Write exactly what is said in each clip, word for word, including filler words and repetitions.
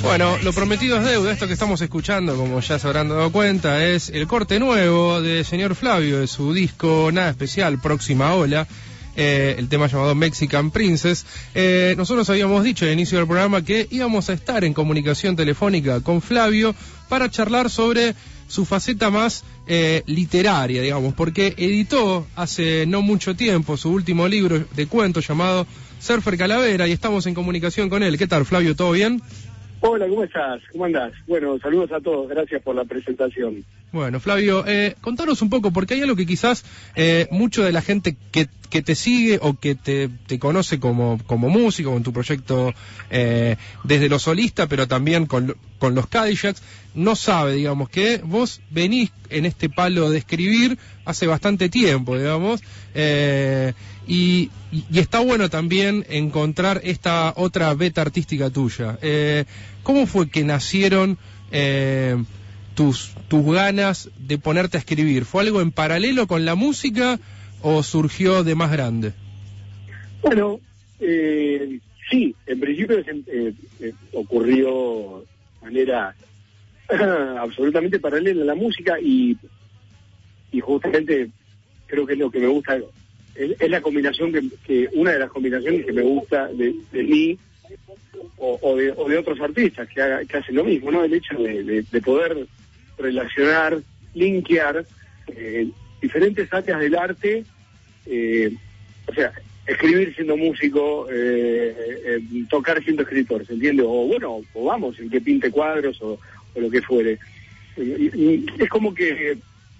Bueno, lo prometido es deuda. Esto que estamos escuchando, como ya se habrán dado cuenta, es el corte nuevo de señor Flavio, de su disco Nada Especial, Próxima Ola, eh, el tema llamado Mexican Princess. Eh, nosotros habíamos dicho al inicio del programa que íbamos a estar en comunicación telefónica con Flavio para charlar sobre su faceta más eh, literaria, digamos, porque editó hace no mucho tiempo su último libro de cuentos llamado Surfer Calavera, y estamos en comunicación con él. ¿Qué tal, Flavio? ¿Todo bien? Hola, ¿cómo estás? ¿Cómo andás? Bueno, saludos a todos, gracias por la presentación. Bueno, Flavio, eh, contanos un poco, porque hay algo que quizás eh, mucho de la gente que, que te sigue o que te, te conoce como, como músico, con tu proyecto eh, desde lo solista, pero también con, con los Cadillacs, no sabe, digamos, que vos venís en este palo de escribir hace bastante tiempo, digamos, eh, y, y está bueno también encontrar esta otra beta artística tuya. Eh, ¿Cómo fue que nacieron eh, tus, tus ganas de ponerte a escribir? ¿Fue algo en paralelo con la música o surgió de más grande? Bueno, eh, sí, en principio eh, eh, ocurrió de manera absolutamente paralela a la música y, y justamente creo que es lo que me gusta, es, es la combinación que, que una de las combinaciones que me gusta de, de mí o, o, de, o de otros artistas que, haga, que hacen lo mismo, ¿no? El hecho de, de, de poder relacionar, linkear eh, diferentes áreas del arte, eh, o sea, escribir siendo músico, eh, eh, tocar siendo escritor, ¿se entiende? O bueno, o vamos, el que pinte cuadros o, o lo que fuere. Eh, y, y es como que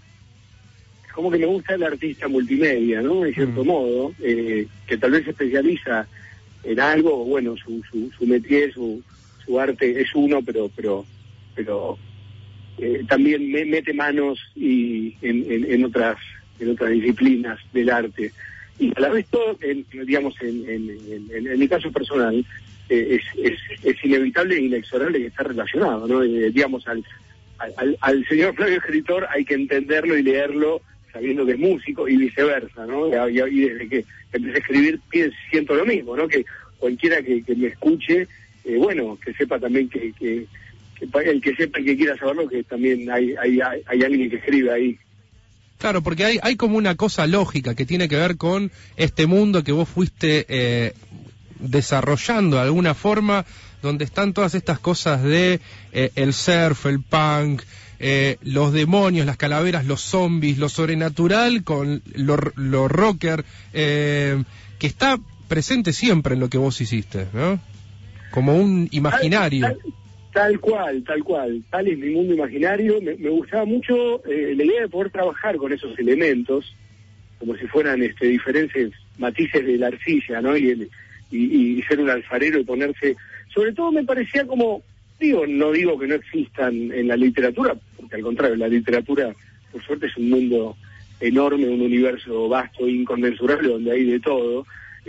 es como que me gusta el artista multimedia, ¿no? De cierto mm. modo, eh, que tal vez se especializa en algo, bueno, su su, su métier, su, su arte es uno, pero pero pero eh, también me mete manos y en, en, en otras en otras disciplinas del arte. Y a la vez todo, en, digamos, en, en, en, en mi caso personal, eh, es, es, es inevitable e inexorable que está relacionado, ¿no? Eh, digamos, al, al, al señor Flavio escritor hay que entenderlo y leerlo sabiendo que es músico y viceversa, ¿no? Y, y desde que empecé a escribir siento lo mismo, ¿no? Que cualquiera que, que me escuche, eh, bueno, que sepa también que, que, que el que sepa y que quiera saberlo, que también hay, hay, hay, hay alguien que escribe ahí. Claro, porque hay, hay como una cosa lógica que tiene que ver con este mundo que vos fuiste eh, desarrollando de alguna forma, donde están todas estas cosas de eh, el surf, el punk, eh, los demonios, las calaveras, los zombies, lo sobrenatural con lo, lo rocker, eh, que está presente siempre en lo que vos hiciste, ¿no? Como un imaginario. Tal, tal, tal cual, tal cual. Tal es mi mundo imaginario. Me, me gustaba mucho eh, la idea de poder trabajar con esos elementos, como si fueran este, diferentes matices de la arcilla, ¿no? Y, el, y, y ser un alfarero y ponerse... Sobre todo me parecía como... Digo, no digo que no existan en la literatura, porque al contrario, la literatura, por suerte, es un mundo enorme, un universo vasto, inconmensurable, donde hay de todo,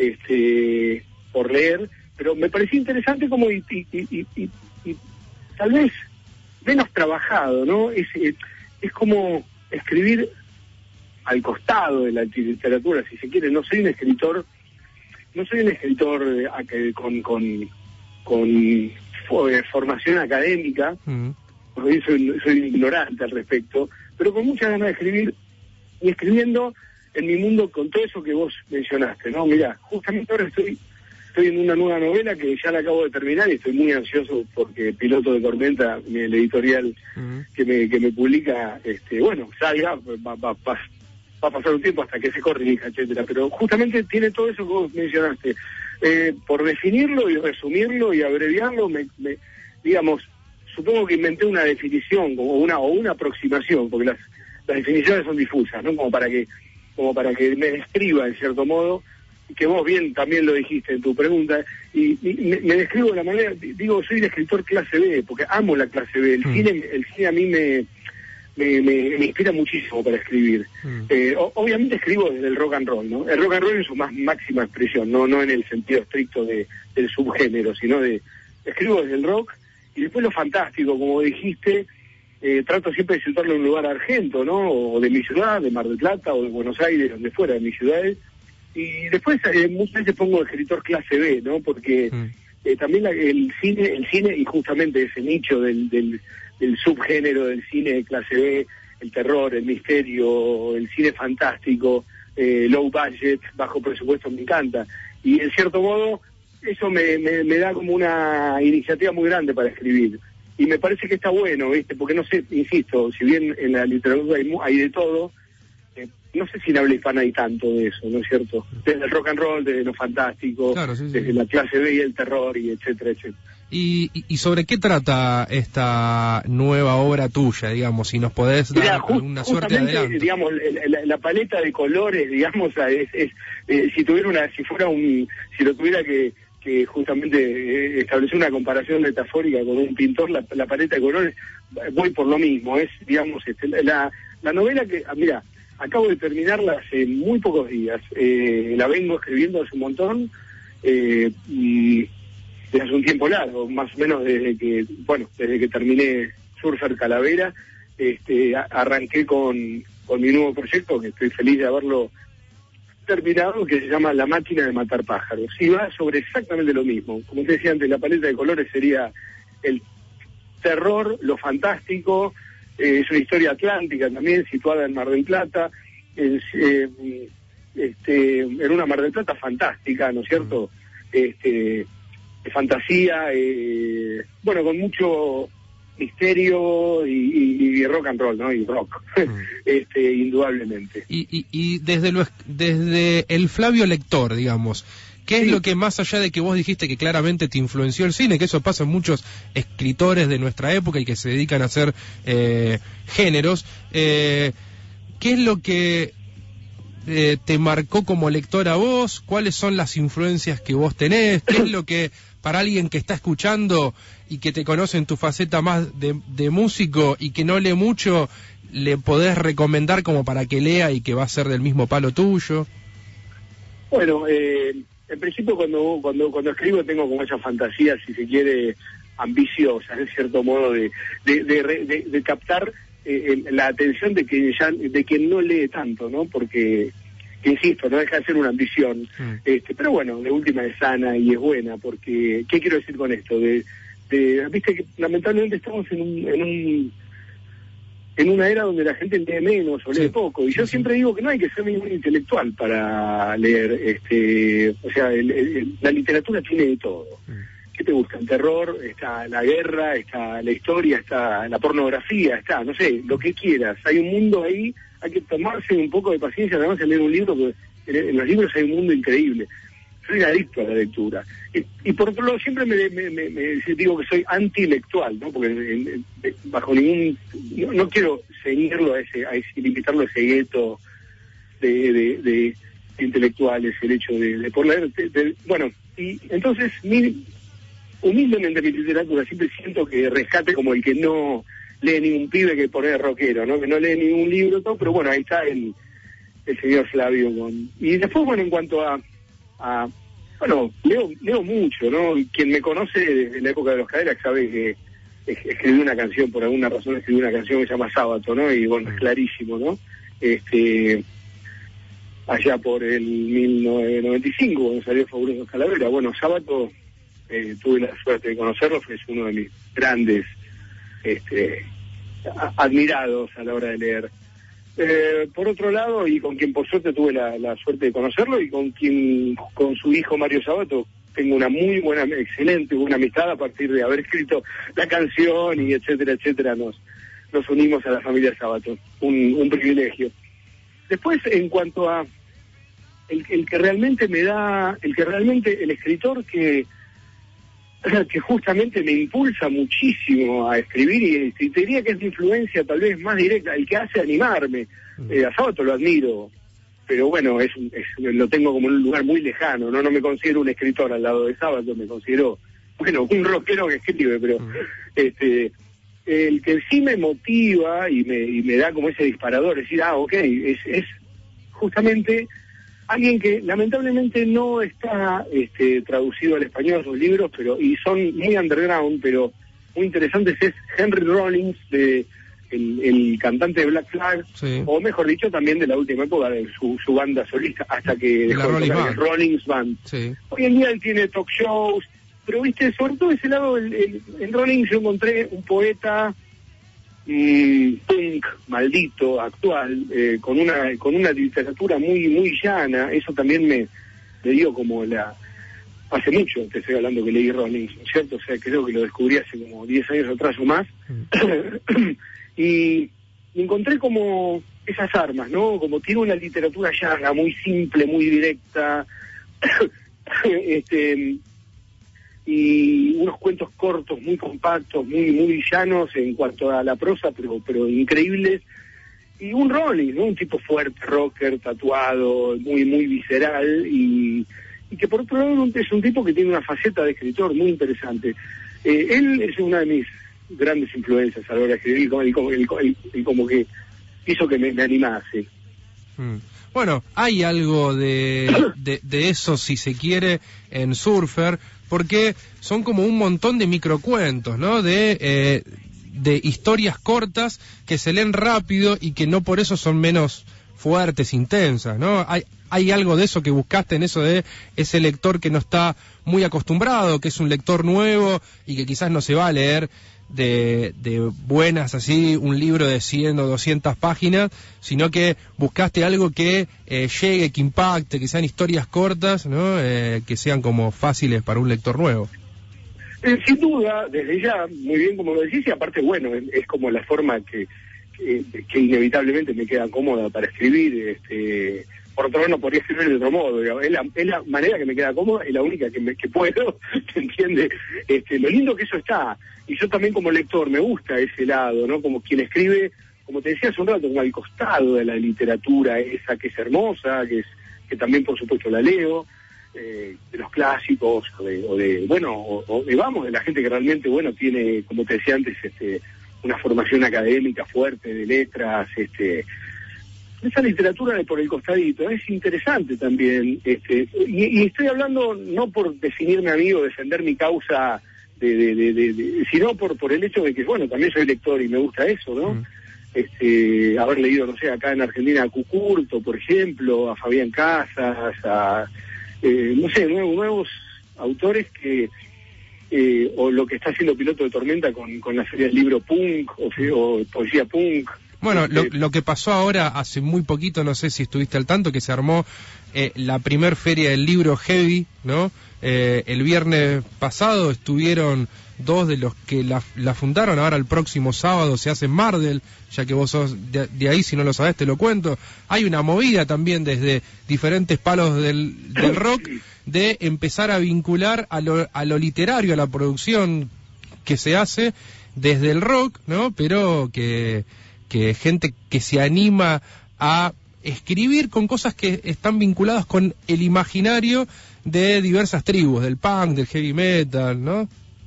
este, por leer, pero me parecía interesante como y, y, y, y, y tal vez menos trabajado, ¿no? Es, es como escribir al costado de la literatura, si se quiere. No soy un escritor, no soy un escritor eh, con, con, con formación académica, mm. porque soy, soy ignorante al respecto, pero con muchas ganas de escribir y escribiendo en mi mundo con todo eso que vos mencionaste, ¿no? Mirá, justamente ahora estoy estoy en una nueva novela que ya la acabo de terminar y estoy muy ansioso porque Piloto de Tormenta, el editorial uh-huh. que me que me publica, este bueno, salga, va, va, va, va a pasar un tiempo hasta que se corrija, etcétera, pero justamente tiene todo eso que vos mencionaste. Eh, por definirlo y resumirlo y abreviarlo, me, me, digamos, supongo que inventé una definición o una o una aproximación, porque las, las definiciones son difusas, ¿no? Como para que como para que me describa en cierto modo, que vos bien también lo dijiste en tu pregunta, y, y me, me describo de la manera, digo, soy un escritor clase B, porque amo la clase B, el mm. cine el cine a mí me me, me, me inspira muchísimo para escribir. Mm. Eh, o, obviamente escribo desde el rock and roll, ¿no? El rock and roll en su más máxima expresión, no no en el sentido estricto de del subgénero, sino de, escribo desde el rock, y después lo fantástico, como dijiste, Eh, trato siempre de situarlo en un lugar argento, ¿no? O de mi ciudad, de Mar del Plata, o de Buenos Aires, donde fuera, de mis ciudades. Y después eh, muchas veces pongo escritor clase B, ¿no? Porque mm. eh, también la, el cine, el cine y justamente ese nicho del, del, del subgénero del cine de clase B, el terror, el misterio, el cine fantástico, eh, low budget, bajo presupuesto, me encanta. Y en cierto modo, eso me, me, me da como una iniciativa muy grande para escribir. Y me parece que está bueno, ¿viste? Porque no sé, insisto, si bien en la literatura hay, hay de todo, eh, no sé si en habla hispana hay tanto de eso, ¿no es cierto? Desde el rock and roll, desde lo fantástico, claro, sí, sí. desde la clase B y el terror, y etcétera, etcétera. ¿Y, y sobre qué trata esta nueva obra tuya, digamos, si nos podés dar Mirá, just, alguna suerte de adelanto? Digamos, la, la paleta de colores, digamos, es, es eh, si tuviera una, si fuera un, si lo tuviera que, que justamente eh, establecer una comparación metafórica con un pintor, la, la paleta de colores, voy por lo mismo, es, digamos, este, la, la novela que, ah, mira, acabo de terminarla hace muy pocos días, eh, la vengo escribiendo hace un montón, eh, y desde hace un tiempo largo, más o menos desde que, bueno, desde que terminé Surfer Calavera, este, a, arranqué con, con mi nuevo proyecto, que estoy feliz de haberlo terminado, que se llama La máquina de matar pájaros. Y va sobre exactamente lo mismo. Como te decía antes, la paleta de colores sería el terror, lo fantástico, eh, es una historia atlántica también, situada en Mar del Plata, en, eh, este, en una Mar del Plata fantástica, ¿no es cierto? Este... de fantasía, eh, bueno, con mucho misterio y, y, y rock and roll, ¿no? Y rock, mm. este, indudablemente. Y, y, y desde lo desde el Flavio lector, digamos, ¿qué sí. es lo que, más allá de que vos dijiste que claramente te influenció el cine, que eso pasa en muchos escritores de nuestra época y que se dedican a hacer eh, géneros, eh, ¿qué es lo que eh, te marcó como lector a vos? ¿Cuáles son las influencias que vos tenés? ¿Qué es lo que para alguien que está escuchando y que te conoce en tu faceta más de, de músico y que no lee mucho, le podés recomendar como para que lea y que va a ser del mismo palo tuyo? Bueno, eh, en principio cuando cuando cuando escribo tengo como esa fantasía, si se quiere, ambiciosa, en cierto modo, de de, de, de, de captar eh, la atención de que ya, de quien no lee tanto, ¿no? Porque, insisto, no deja de ser una ambición, mm. este, pero bueno, de última es sana y es buena, porque, ¿qué quiero decir con esto? De, de viste que lamentablemente estamos en un, en un en una era donde la gente lee menos o lee sí, poco, y yo sí, siempre sí. digo que no hay que ser ningún intelectual para leer, este, o sea, el, el, la literatura tiene de todo. Mm. ¿Qué te gusta? El terror, está la guerra, está la historia, está la pornografía, está, no sé, lo que quieras. Hay un mundo ahí, hay que tomarse un poco de paciencia, además en leer un libro, porque en los libros hay un mundo increíble. Soy adicto a la lectura. Y, y por otro lado, siempre me, me, me, me digo que soy antilectual, ¿no? Porque en, en, bajo ningún... No, no quiero seguirlo a ese, a ese, limitarlo a ese gueto de, de, de intelectuales, el hecho de, de por leer... De, de, bueno, y entonces... Mi, humildemente mi literatura siempre siento que rescate como el que no lee ningún pibe que pone rockero, ¿no? Que no lee ningún libro, todo, pero bueno, ahí está el, el señor Flavio. Con... Y después, bueno, en cuanto a, a bueno, leo leo mucho, ¿no? Quien me conoce desde la época de los Cadillacs sabe que escribí una canción, por alguna razón escribí una canción que se llama Sábato, ¿no? Y bueno, es clarísimo, ¿no? Este, allá por el mil novecientos noventa y cinco, cuando salió Fabulosos Calavera, bueno, Sábato... Eh, tuve la suerte de conocerlo, es uno de mis grandes este, a, admirados a la hora de leer. Eh, por otro lado, y con quien por suerte tuve la, la suerte de conocerlo, y con quien, con su hijo Mario Sabato, tengo una muy buena, excelente, buena amistad a partir de haber escrito la canción y etcétera, etcétera, nos, nos unimos a la familia Sabato, un, un privilegio. Después, en cuanto a el, el que realmente me da, el que realmente, el escritor que que justamente me impulsa muchísimo a escribir, y, y te diría que es mi influencia tal vez más directa, el que hace animarme. Eh, a Sábato lo admiro, pero bueno, es, es lo tengo como en un lugar muy lejano, no no me considero un escritor al lado de Sábato, me considero, bueno, un rockero que escribe, pero este el que sí me motiva y me, y me da como ese disparador, es decir, ah, ok, es, es justamente... alguien que lamentablemente no está este, traducido al español sus libros, pero y son muy underground, pero muy interesantes, es Henry Rollins, de, el, el cantante de Black Flag, sí. O mejor dicho, también de la última época de su, su banda solista, hasta que dejó de tocar, el Rollins Band. Sí. Hoy en día él tiene talk shows, pero viste, sobre todo ese lado, el, el, en Rollins yo encontré un poeta mmm, punk, maldito, actual, eh, con una con una literatura muy muy llana. Eso también me, me dio como la... Hace mucho te estoy hablando que leí Rollins, ¿no es cierto? O sea, creo que lo descubrí hace como diez años atrás o más. Mm. y, y encontré como esas armas, ¿no? Como tiene una literatura llana, muy simple, muy directa, este... y unos cuentos cortos, muy compactos, muy muy llanos en cuanto a la prosa, pero pero increíbles, y un Rollins, ¿no? Un tipo fuerte, rocker, tatuado, muy muy visceral, y, y que por otro lado es un tipo que tiene una faceta de escritor muy interesante. Eh, él es una de mis grandes influencias a la hora de escribir, y como, y, y, y como que hizo que me, me animase. Mm. Bueno, hay algo de, de, de eso, si se quiere, en Surfer, porque son como un montón de microcuentos, ¿no? De, eh, de historias cortas que se leen rápido y que no por eso son menos fuertes, intensas, ¿no? Hay, hay algo de eso que buscaste en eso de ese lector que no está muy acostumbrado, que es un lector nuevo y que quizás no se va a leer de, de buenas así un libro de cien o doscientas páginas, sino que buscaste algo que eh, llegue, que impacte, que sean historias cortas, ¿no? Eh, que sean como fáciles para un lector nuevo. Eh, sin duda, desde ya, muy bien como lo decís, y aparte, bueno, es, es como la forma que, que, que inevitablemente me queda cómoda para escribir. Este, por otro lado, no podría escribir de otro modo, digamos. Es, la, es la manera que me queda cómoda y la única que, me, que puedo, ¿se entiende? Este, lo lindo que eso está, y yo también como lector me gusta ese lado, ¿no? Como quien escribe, como te decía hace un rato, como al costado de la literatura esa que es hermosa, que es que también por supuesto la leo, eh, de los clásicos, o de, o de bueno, o, o de, vamos, de la gente que realmente, bueno, tiene, como te decía antes, este, una formación académica fuerte, de letras, este... esa literatura de por el costadito es interesante también, este, y, y estoy hablando no por definirme a mí o defender mi causa, de, de, de, de, de, sino por por el hecho de que, bueno, también soy lector y me gusta eso, ¿no? Mm. Este, haber leído, no sé, acá en Argentina a Cucurto, por ejemplo, a Fabián Casas, a, eh, no sé, nuevos, nuevos autores que, eh, o lo que está haciendo Piloto de Tormenta con, con la serie del libro punk, o, o poesía punk. Bueno, lo, lo que pasó ahora, hace muy poquito, no sé si estuviste al tanto, que se armó eh, la primer feria del libro Heavy, ¿no? Eh, el viernes pasado estuvieron dos de los que la, la fundaron, ahora el próximo sábado se hace en Mardel, ya que vos sos de, de ahí, si no lo sabés te lo cuento. Hay una movida también desde diferentes palos del, del rock de empezar a vincular a lo, a lo literario, a la producción que se hace desde el rock, ¿no? Pero que... que gente que se anima a escribir con cosas que están vinculadas con el imaginario de diversas tribus, del punk, del heavy metal, ¿no?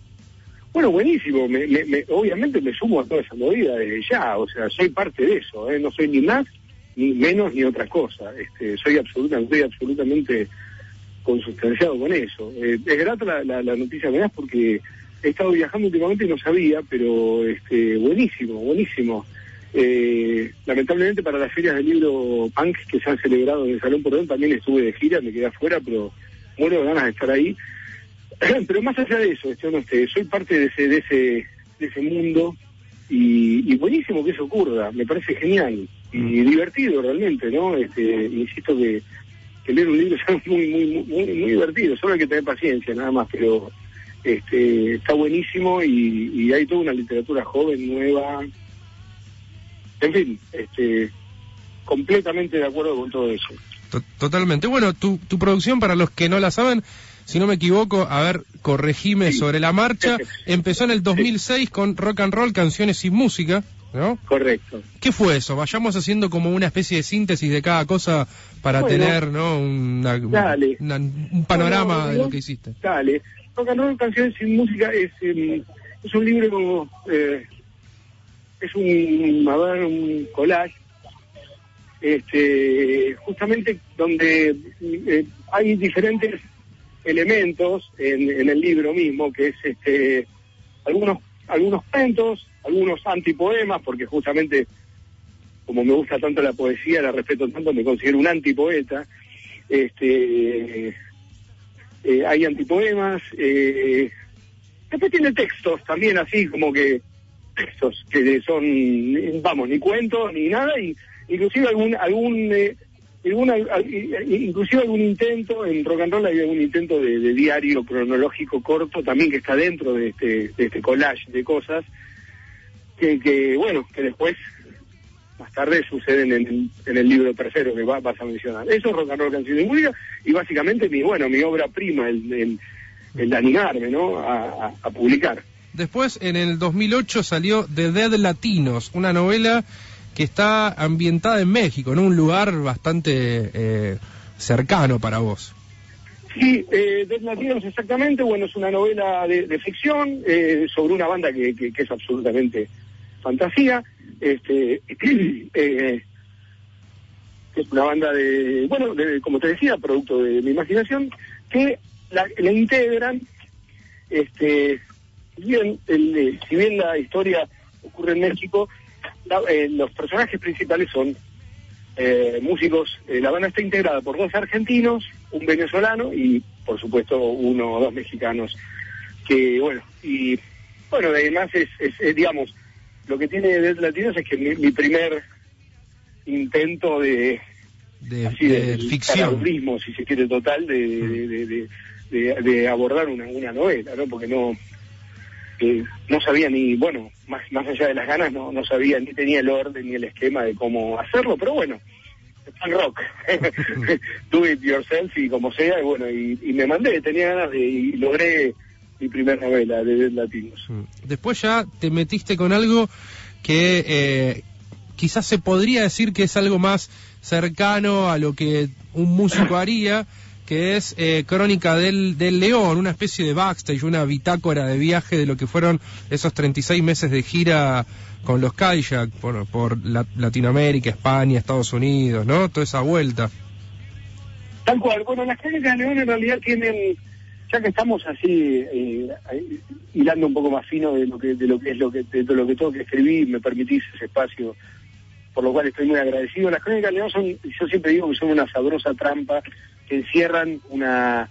Bueno, buenísimo, me, me, me, obviamente me sumo a toda esa movida desde ya, o sea, soy parte de eso, ¿eh? No soy ni más, ni menos, ni otra cosa, este, soy absolutamente, estoy absolutamente consustanciado con eso. Eh, es grata la, la, la noticia que me das porque he estado viajando últimamente y no sabía, pero este, buenísimo, buenísimo. Eh, lamentablemente para las ferias del libro punk que se han celebrado en el Salón Portón también estuve de gira, me quedé afuera, pero muero de ganas de estar ahí. Pero más allá de eso, este, no, este, soy parte de ese de ese de ese mundo y, y buenísimo que eso ocurra, me parece genial y divertido realmente, ¿no? Este, insisto que, que leer un libro es muy muy muy muy divertido, solo hay que tener paciencia nada más, pero este está buenísimo y, y hay toda una literatura joven, nueva. En fin, este, completamente de acuerdo con todo eso. Totalmente. Bueno, tu, tu producción, para los que no la saben, si no me equivoco, a ver, corregime sí. sobre la marcha, empezó en el dos mil seis sí. con Rock and Roll, Canciones sin Música, ¿no? Correcto. ¿Qué fue eso? Vayamos haciendo como una especie de síntesis de cada cosa para bueno, tener, ¿no? Una, dale. Una, un panorama bueno, de lo que hiciste. Dale. Rock and Roll, Canciones sin Música es, eh, es un libro... Eh, es un, a ver, un collage, este, justamente donde eh, hay diferentes elementos en, en el libro mismo, que es este, algunos, algunos cuentos, algunos antipoemas, porque justamente, como me gusta tanto la poesía, la respeto tanto, me considero un antipoeta, este, eh, hay antipoemas, eh, después tiene textos también así como que textos que son, vamos, ni cuentos ni nada, y inclusive algún algún eh, algún, inclusive algún intento en rock and roll, hay algún intento de, de diario cronológico corto también que está dentro de este de este collage de cosas que, que bueno, que después más tarde suceden en el, en el libro tercero que va, vas a mencionar. Eso es rock and roll, canción y música, y básicamente mi, bueno, mi obra prima, el, el, el animarme, ¿no?, a, a, a publicar. Después, en el dos mil ocho salió The Dead Latinos, una novela que está ambientada en México, en un lugar bastante eh, cercano para vos. Sí, eh, Dead Latinos exactamente, bueno, es una novela de, de ficción eh, sobre una banda que, que, que es absolutamente fantasía, este eh, es una banda de, bueno, de, como te decía, producto de mi imaginación, que la, la integran, este, bien, el, eh, si bien la historia ocurre en México, la, eh, los personajes principales son eh, músicos. Eh, la banda está integrada por dos argentinos, un venezolano y, por supuesto, uno o dos mexicanos, que, bueno, y, bueno, además es, es, es digamos, lo que tiene Dead Latinos es que mi, mi primer intento de de, así de, de ficción, si se quiere, total, de, mm. de, de, de, de, de abordar una, una novela, ¿no? Porque no eh, no sabía ni, bueno, más más allá de las ganas, no no sabía, ni tenía el orden ni el esquema de cómo hacerlo, pero bueno, punk rock, do it yourself y como sea, y bueno, y, y me mandé, tenía ganas de, y logré mi primera novela de Dead Latinos. Después ya te metiste con algo que eh, quizás se podría decir que es algo más cercano a lo que un músico haría, que es eh, Crónica del, del León, una especie de backstage, una bitácora de viaje de lo que fueron esos treinta y seis meses de gira con los Cadillac por, por la, Latinoamérica, España, Estados Unidos, ¿no? Toda esa vuelta. Tal cual. Bueno, las Crónicas del León en realidad tienen, ya que estamos así eh, hilando un poco más fino de lo que de lo que es lo que de lo que tengo que escribir, me permitís ese espacio, por lo cual estoy muy agradecido. Las Crónicas del León son, yo siempre digo que son una sabrosa trampa que encierran una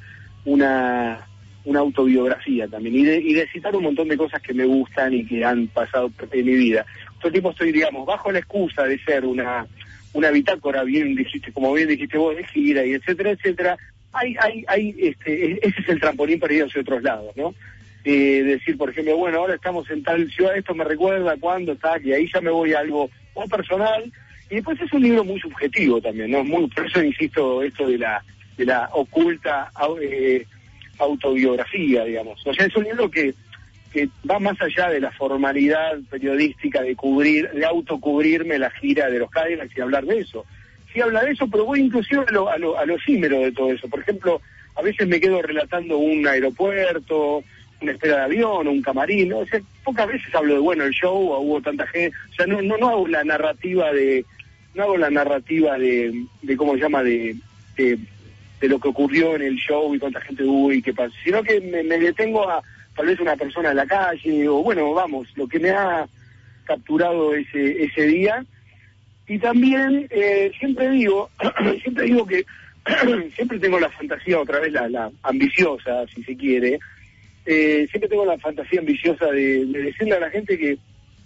una una autobiografía también, y de, y de citar un montón de cosas que me gustan y que han pasado en mi vida. Todo el tiempo estoy, digamos, bajo la excusa de ser una una bitácora, bien dijiste, como bien dijiste vos, de gira y etcétera, etcétera. Hay, hay, hay, este, ese es el trampolín para ir hacia otros lados, ¿no? Eh, decir, por ejemplo, bueno, ahora estamos en tal ciudad, esto me recuerda cuándo está, y ahí ya me voy a algo más personal, y después es un libro muy subjetivo también, ¿no? Muy, por eso insisto, esto de la, de la oculta eh, autobiografía, digamos. O sea, es un libro que, que va más allá de la formalidad periodística de cubrir, de autocubrirme la gira de los Cadillacs y hablar de eso. Sí habla de eso, pero voy inclusive a lo, a lo, a lo efímero de todo eso. Por ejemplo, a veces me quedo relatando un aeropuerto, una espera de avión, un camarín, ¿no? O sea, pocas veces hablo de, bueno, el show, o hubo tanta gente, o sea, no, no, no hago la narrativa de, no hago la narrativa de, de ¿cómo se llama?, de, de, de lo que ocurrió en el show y cuánta gente hubo y qué pasó, sino que me, me detengo a, tal vez, una persona en la calle, o bueno, vamos, lo que me ha capturado ese, ese día. Y también eh, siempre digo, siempre digo que siempre tengo la fantasía, otra vez la, la ambiciosa, si se quiere, eh, siempre tengo la fantasía ambiciosa de, de decirle a la gente que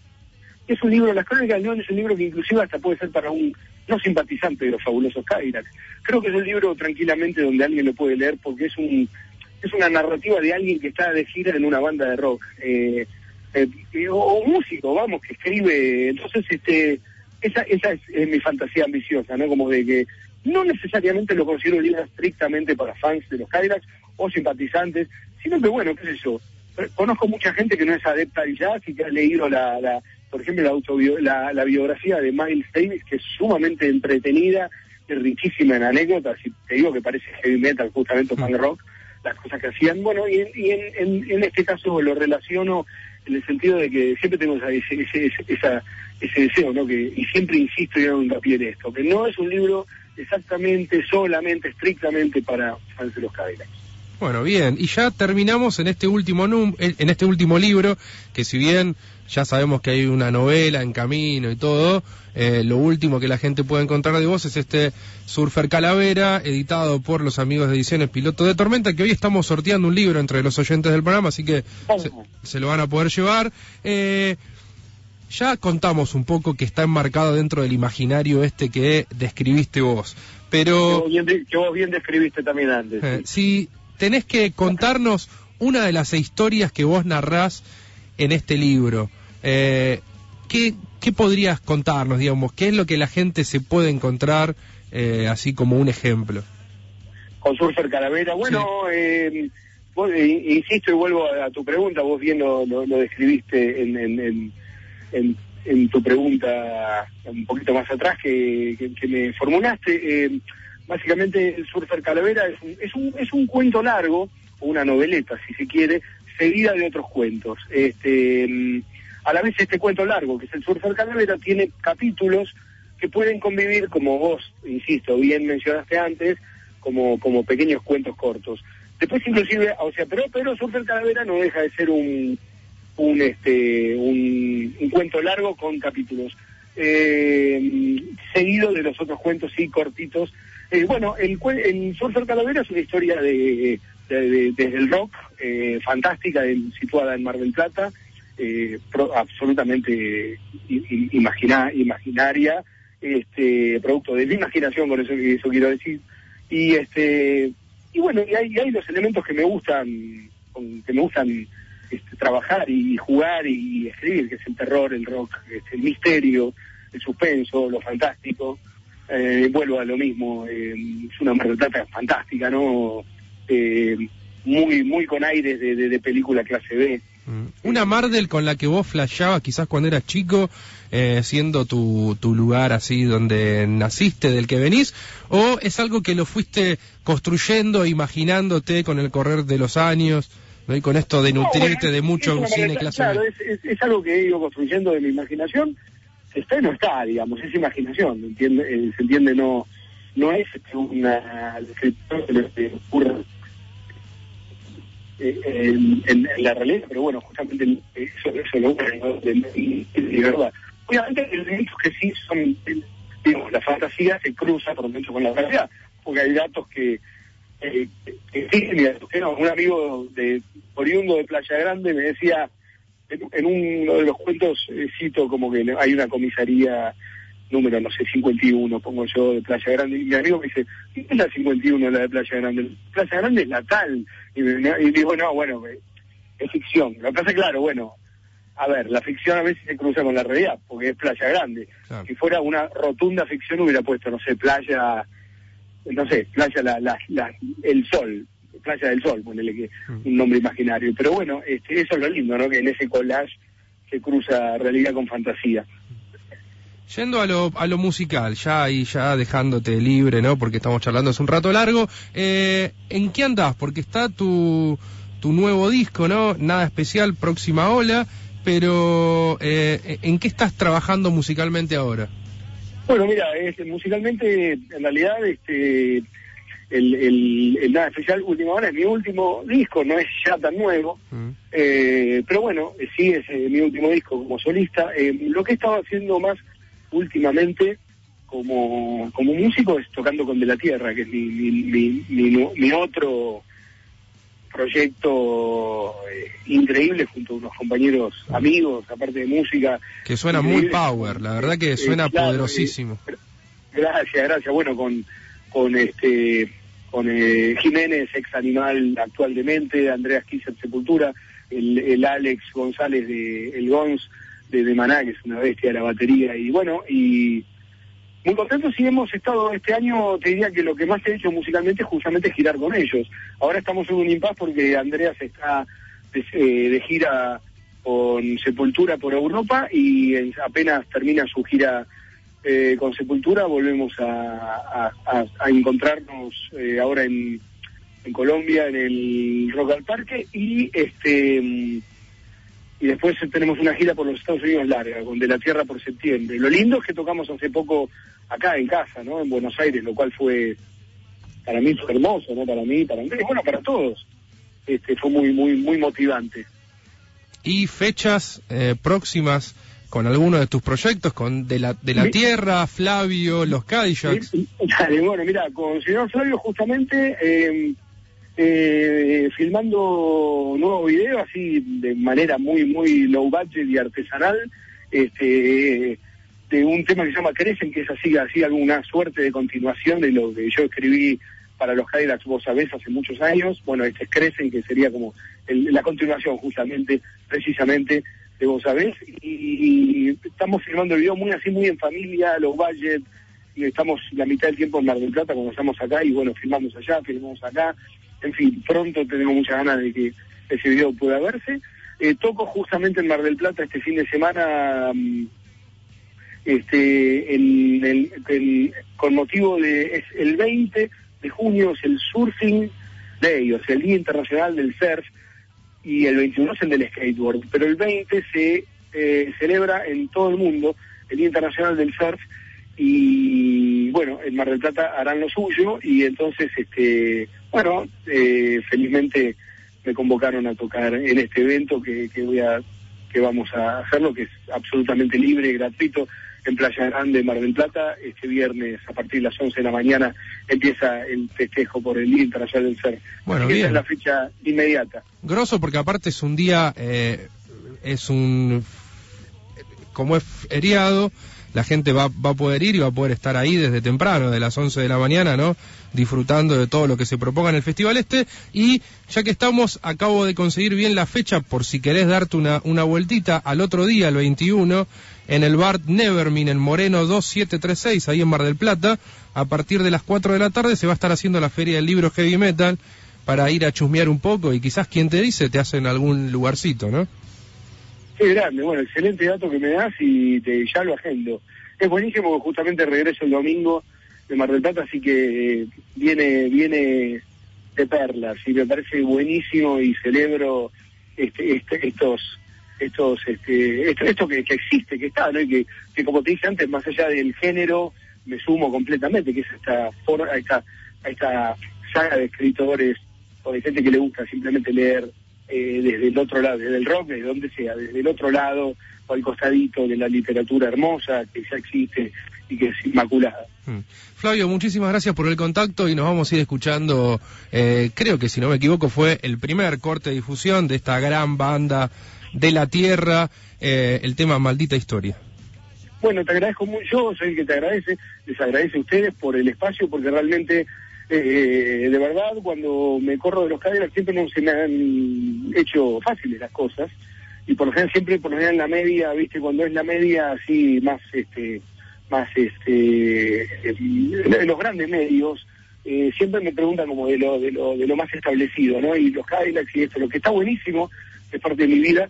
es un libro, Las Crónicas del León es un libro que inclusive hasta puede ser para un no simpatizante de los fabulosos Cadillacs. Creo que es un libro tranquilamente donde alguien lo puede leer porque es un es una narrativa de alguien que está de gira en una banda de rock, eh, eh, o, o músico, vamos, que escribe. Entonces, este esa esa es, es mi fantasía ambiciosa, ¿no? Como de que no necesariamente lo considero un libro estrictamente para fans de los Cadillacs o simpatizantes, sino que, bueno, qué sé yo, conozco mucha gente que no es adepta al jazz y que ha leído la, la por ejemplo, la, autobio, la, la biografía de Miles Davis, que es sumamente entretenida y riquísima en anécdotas, y te digo que parece heavy metal, justamente punk rock, las cosas que hacían. Bueno, y, y en, en, en este caso lo relaciono en el sentido de que siempre tengo esa, ese, ese, esa, ese deseo, ¿no? Que, y siempre insisto y hago hincapié en esto, que no es un libro exactamente, solamente, estrictamente para fans de los Cadillacs. Bueno, bien, y ya terminamos en este último num en este último libro, que si bien ya sabemos que hay una novela en camino y todo, eh, lo último que la gente puede encontrar de vos es este Surfer Calavera, editado por los amigos de Ediciones Piloto de Tormenta, que hoy estamos sorteando un libro entre los oyentes del programa, así que se, se lo van a poder llevar. Eh, ya contamos un poco que está enmarcado dentro del imaginario este que describiste vos, pero... Que vos bien, que vos bien describiste también antes. Eh, si tenés que contarnos una de las historias que vos narrás en este libro, eh, ¿qué, ¿qué podrías contarnos, digamos? ¿Qué es lo que la gente se puede encontrar, eh, así como un ejemplo? Con Surfer Calavera, bueno, sí. eh, vos, eh, insisto y vuelvo a, a tu pregunta, vos bien lo, lo, lo describiste en, en, en, en, en tu pregunta un poquito más atrás que, que, que me formulaste. Eh, básicamente el Surfer Calavera es un, es un, es un cuento largo, una noveleta si se quiere, seguida de otros cuentos. Este, a la vez este cuento largo, que es el Surfer Calavera, tiene capítulos que pueden convivir, como vos, insisto, bien mencionaste antes, como, como pequeños cuentos cortos. Después inclusive, o sea, pero, pero Surfer Calavera no deja de ser un, un, este, un, un cuento largo con capítulos. Eh, seguido de los otros cuentos, sí, cortitos. Eh, bueno, el, el Surfer Calavera es una historia de, de, de desde el rock, eh, fantástica, en, situada en Mar del Plata, eh, pro, absolutamente imagina, imaginaria, este, producto de mi imaginación, con eso, eso quiero decir. Y este y bueno, y hay, y hay los elementos que me gustan, con, que me gustan este, trabajar y jugar y escribir, que es el terror, el rock, este, el misterio, el suspenso, lo fantástico. Eh, vuelvo a lo mismo, eh, es una Mar del Plata fantástica, ¿no? Eh, muy muy con aires de, de, de película clase B. Mm. Una Mar del con la que vos flasheabas quizás cuando eras chico, eh, siendo tu, tu lugar así donde naciste, del que venís, o es algo que lo fuiste construyendo, imaginándote con el correr de los años, ¿no? Y con esto de nutrirte no, bueno, de mucho cine clase claro, B. Es, es, es algo que he ido construyendo de mi imaginación. Está y no está, digamos, es imaginación, ¿entiende? Eh, se entiende, no no es una descripción de lo que ocurre eh, en, en, en la realidad, pero bueno, justamente eso, eso lo ocurre de, de, de verdad. Obviamente, hay elementos que sí son, digamos, la fantasía se cruza por dentro con la realidad, porque hay datos que eh, que existen y datos que no. Un amigo de oriundo de Playa Grande me decía, en uno de los cuentos eh, cito como que hay una comisaría número, no sé, cincuenta y uno, pongo yo, de Playa Grande, y mi amigo me dice, ¿qué es la cincuenta y uno, la de Playa Grande? Playa Grande es la tal, y, me, y digo, no, bueno, es ficción. Lo que pasa es claro, bueno, a ver, la ficción a veces se cruza con la realidad, porque es Playa Grande. Claro. Si fuera una rotunda ficción hubiera puesto, no sé, Playa, no sé, Playa la, la, la, el Sol, Playa del Sol, ponele que un nombre imaginario. Pero bueno, este, eso es lo lindo, ¿no? Que en ese collage se cruza realidad con fantasía. Yendo a lo, a lo musical, ya ahí ya dejándote libre, ¿no? Porque estamos charlando hace un rato largo. Eh, ¿En qué andás? Porque está tu, tu nuevo disco, ¿no? Nada especial, Próxima Ola, pero eh, ¿en qué estás trabajando musicalmente ahora? Bueno, mira, es, musicalmente, en realidad, este... El, el, el Nada Especial Última Hora es mi último disco, no es ya tan nuevo, mm. eh, pero bueno, sí es eh, mi último disco como solista. Eh, lo que he estado haciendo más últimamente como, como músico es tocando con De la Tierra, que es mi, mi, mi, mi, mi otro proyecto eh, increíble junto a unos compañeros amigos, aparte de música. Que suena muy power, la verdad que suena eh, claro, poderosísimo. Eh, gracias, gracias. Bueno, con, con este... con eh, Jiménez, ex Animal actual Demente, Andreas Kisser Sepultura, el, el Alex González de el Gons de, de Maná, que es una bestia de la batería, y bueno, y muy contentos. Sí, hemos estado este año, te diría que lo que más he hecho musicalmente es justamente girar con ellos. Ahora estamos en un impasse porque Andreas está de, eh, de gira con Sepultura por Europa y en, apenas termina su gira Eh, con Sepultura volvemos a, a, a, a encontrarnos eh, ahora en, en Colombia, en el Rock al Parque, y este y después tenemos una gira por los Estados Unidos larga, con De la Tierra por septiembre. Lo lindo es que tocamos hace poco acá en casa, ¿no? En Buenos Aires, lo cual fue para mí fue hermoso, ¿no? Para mí, para Andrés, bueno, para todos. Este, fue muy, muy, muy motivante. ¿Y fechas eh, próximas con alguno de tus proyectos, con De la, de la ¿Sí? Tierra, Flavio, los Cadillacs? Dale, bueno, mira, con el señor Flavio justamente eh, eh, filmando nuevo video, así de manera muy, muy low budget y artesanal, este, de un tema que se llama Crecen, que es así, así alguna suerte de continuación de lo que yo escribí para los Cadillacs, vos sabés, hace muchos años. Bueno, este es Crecen, que sería como el, la continuación justamente, precisamente, de vos sabés, y, y estamos filmando el video muy así, muy en familia, low budget, y estamos la mitad del tiempo en Mar del Plata cuando estamos acá, y bueno, filmamos allá, filmamos acá, en fin, pronto tenemos muchas ganas de que ese video pueda verse. Eh, toco justamente en Mar del Plata este fin de semana, este, el, el, el, con motivo de, es el veinte de junio, es el Surfing Day, o sea, el Día Internacional del Surf, y el veintiuno es el del skateboard, pero el veinte se eh, celebra en todo el mundo el Día Internacional del Surf, y bueno, en Mar del Plata harán lo suyo, y entonces, este bueno, eh, felizmente me convocaron a tocar en este evento que, que voy a que vamos a hacerlo, que es absolutamente libre, gratuito, en Playa Grande, Mar del Plata. Este viernes a partir de las once de la mañana empieza el festejo por el Día Internacional del Surf. Bueno, Así que bien. esa es la fecha inmediata. Grosso, porque aparte es un día, eh, es un, como es feriado, la gente va, va a poder ir y va a poder estar ahí desde temprano, de las once de la mañana, ¿no? Disfrutando de todo lo que se proponga en el Festival Este. Y ya que estamos, acabo de conseguir bien la fecha, por si querés darte una, una vueltita, al otro día, el veintiuno, en el bar Nevermin, en Moreno dos siete tres seis, ahí en Mar del Plata, a partir de las cuatro de la tarde se va a estar haciendo la Feria del Libro Heavy Metal, para ir a chusmear un poco, y quizás, quien te dice, te hacen algún lugarcito, ¿no? Qué grande, bueno, excelente dato que me das, y te, ya lo agendo. Es buenísimo, porque justamente regreso el domingo de Mar del Plata, así que eh, viene viene de perlas, y me parece buenísimo, y celebro este, este estos estos este esto, esto que, que existe, que está, ¿no? Y que, que, como te dije antes, más allá del género, me sumo completamente, que es esta for, esta, esta saga de escritores o de gente que le gusta simplemente leer eh, desde el otro lado, desde el rock, desde donde sea, desde el otro lado o al costadito de la literatura hermosa que ya existe y que es inmaculada. Hmm. Flavio, muchísimas gracias por el contacto, y nos vamos a ir escuchando, eh, creo que si no me equivoco fue el primer corte de difusión de esta gran banda De la Tierra, eh, el tema Maldita Historia. Bueno, te agradezco mucho, yo soy el que te agradece, les agradece a ustedes por el espacio, porque realmente, eh, de verdad, cuando me corro de los Cadillacs siempre no se me han hecho fáciles las cosas, y por lo general siempre, por lo general en la media, viste, cuando es la media así más, este, más, este, eh, los grandes medios, eh, siempre me preguntan como de lo, de lo, de lo más establecido, ¿no? Y los Cadillacs y esto, lo que está buenísimo, es parte de mi vida,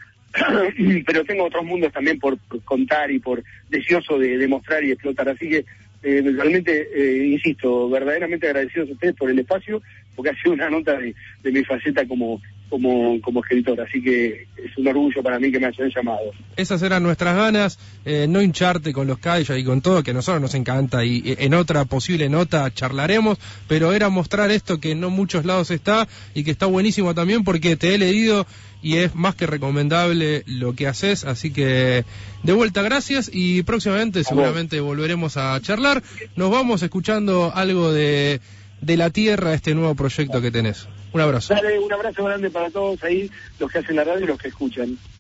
pero tengo otros mundos también por, por contar y por deseoso de demostrar y explotar, así que eh, realmente, eh, insisto, verdaderamente agradecidos a ustedes por el espacio, porque ha sido una nota de, de mi faceta como, como, como escritor, así que es un orgullo para mí que me hayan llamado. Esas eran nuestras ganas, eh, no hincharte con los Cadillacs y con todo, que a nosotros nos encanta, y eh, en otra posible nota charlaremos, pero era mostrar esto que no en muchos lados está, y que está buenísimo también, porque te he leído y es más que recomendable lo que haces, así que de vuelta gracias, y próximamente seguramente volveremos a charlar. Nos vamos escuchando algo de, de La Tierra, este nuevo proyecto que tenés. Un abrazo. Dale, un abrazo grande para todos ahí, los que hacen la radio y los que escuchan.